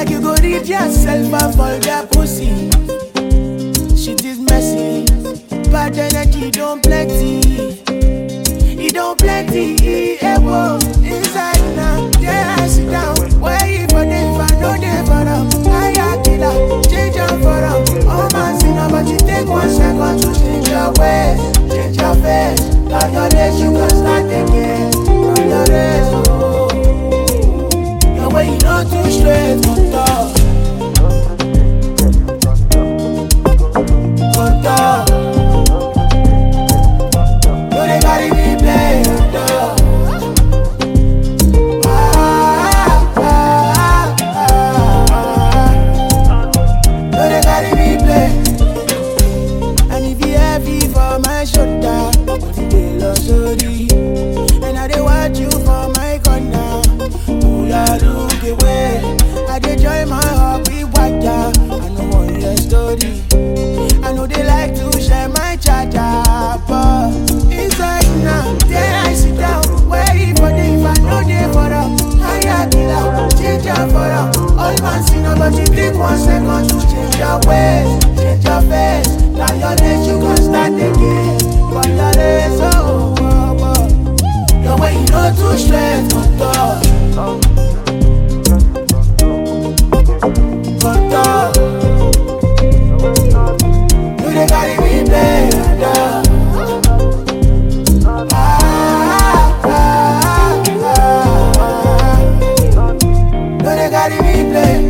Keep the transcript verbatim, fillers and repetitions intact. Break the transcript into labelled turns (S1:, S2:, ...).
S1: Like you go read yourself and fall that pussy. Shit is messy. Bad energy don't plenty. It don't plenty. Eh, whoa. Inside now, there I sit down. Where you for them, if I know they for them. I got killer, change them for them. Oh man, see now, but you take one second to change your ways, change your face. Now your days you can start again. From your days, oh. Your way you not too straight, good talk. Good talk. No, they carry me play, dog. And I dey watch you for my corner. Pull out, look away. I dey join my heart with water. I know one your story. I know they like to share my charger, but inside now, there I sit down. Wait for them, if I know they for them. I got killer, change your for them. All man see now, but you take one second to change your ways, change your face. Now your days you can start again. But your days, oh, oh, oh. Your way you know too straight, good talk. Good talk. You dey carry me play, dog. Ah, ah, ah, ah. You dey carry me play.